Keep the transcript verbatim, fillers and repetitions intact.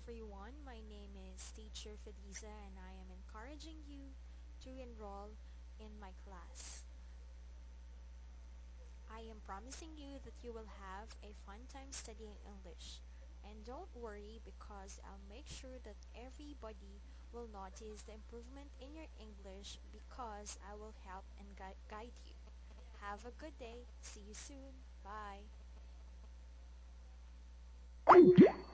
everyone. My name is Teacher Feliza and I am encouraging you to enroll in my class. I am promising you that you will have a fun time studying English. And don't worry because I'll make sure that everybody will notice the improvement in your English because I will help and gui- guide you. Have a good day. See you soon. Bye.